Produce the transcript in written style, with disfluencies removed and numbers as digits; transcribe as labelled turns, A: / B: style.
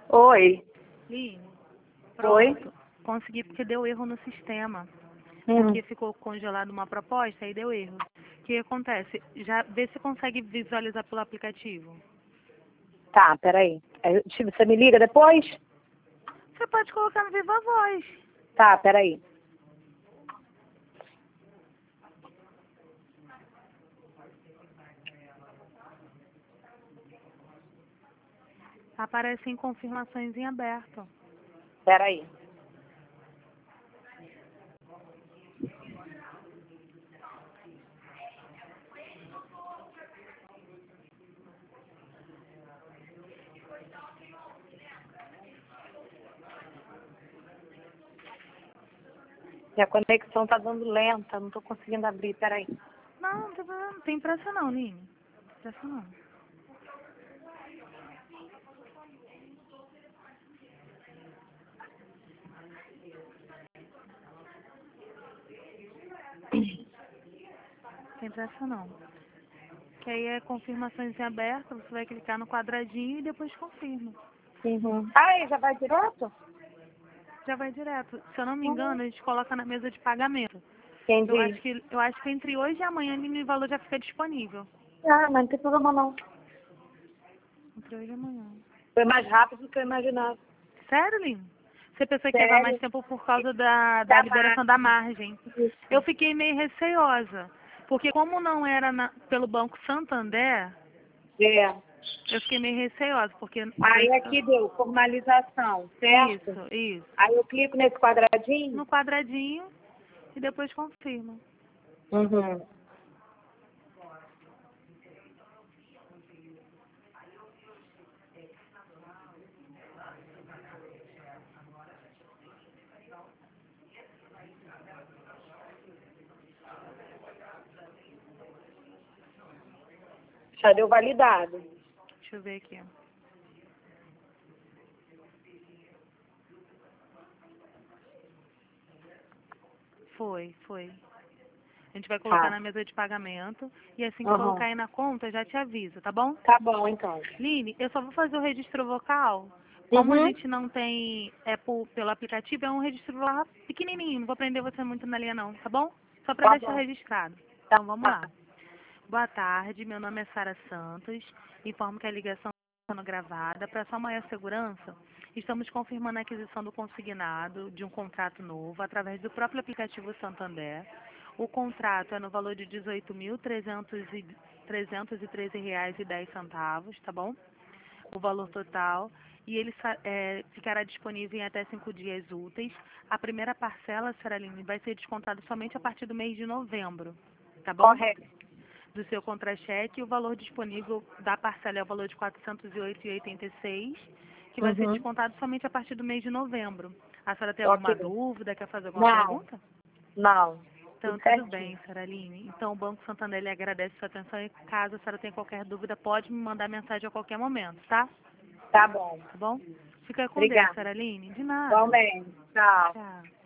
A: Oi.
B: Line,
A: Oi.
B: pronto. Consegui porque deu erro no sistema.
A: Hum.
B: Porque ficou congelado uma proposta e deu erro. O que acontece? Já vê se consegue visualizar pelo aplicativo.
A: Tá, peraí. Você me liga depois?
B: Você pode colocar no Viva Voz.
A: Tá, peraí.
B: Aparecem confirmações em aberto.
A: Peraí. Minha conexão tá dando lenta, não tô conseguindo abrir, peraí.
B: Não tem pressa não, Line. Não tem pressa não. Não tem pressa não. Que aí é confirmações em aberto, você vai clicar no quadradinho e depois confirma.
A: Uhum. Ah, já vai direto?
B: Já vai direto. Se eu não me
A: Uhum.
B: engano, a gente coloca na mesa de pagamento. Eu
A: Entendi.
B: acho que entre hoje e amanhã o valor já fica disponível.
A: Ah, mas não tem problema não.
B: Entre hoje e amanhã.
A: Foi mais rápido do que eu imaginava.
B: Sério, Lino? Você pensou que ia levar mais
A: Sério?
B: tempo por causa da
A: Da
B: liberação da margem.
A: Isso.
B: Eu fiquei meio receosa. Porque como não era pelo Banco Santander,
A: É.
B: eu fiquei meio receosa. Porque
A: Aí aqui deu formalização, certo?
B: isso.
A: Aí eu clico nesse quadradinho.
B: No quadradinho e depois confirma.
A: Uhum. Já deu validado.
B: Deixa eu ver aqui. Foi. A gente vai colocar
A: Tá.
B: na mesa de pagamento e assim que
A: Uhum.
B: colocar aí na conta, já te avisa, tá bom?
A: Tá bom, então.
B: Line, eu só vou fazer o registro vocal. Como a
A: Uhum.
B: gente não tem pelo aplicativo, é um registro lá pequenininho. Não vou prender você muito na linha não, tá bom? Só para
A: Tá
B: deixar
A: bom.
B: registrado.
A: Tá.
B: Então vamos lá. Boa tarde, meu nome é Sara Santos. Informo que a ligação está sendo gravada. Para sua maior segurança, estamos confirmando a aquisição do consignado de um contrato novo através do próprio aplicativo Santander. O contrato é no valor de R$ 18.313,10, tá bom? O valor total. E ele ficará disponível em até 5 dias úteis. A primeira parcela, Sara Aline, vai ser descontada somente a partir do mês de novembro, tá bom?
A: Correto.
B: Do seu contra-cheque, o valor disponível da parcela é o valor de R$ 408,86, que vai ser
A: Uhum.
B: descontado somente a partir do mês de novembro. A senhora tem alguma
A: Ok.
B: dúvida? Quer fazer alguma
A: Não.
B: pergunta?
A: Não.
B: Então,
A: Tudo
B: tudo
A: certinho.
B: bem, Sara Aline. Então, o Banco Santander lhe agradece sua atenção e caso a senhora tenha qualquer dúvida, pode me mandar mensagem a qualquer momento, tá?
A: Tá bom.
B: Tá bom? Fica com Deus,
A: Obrigada.
B: Sara Aline. De nada.
A: Igualmente. Tchau.
B: Tchau.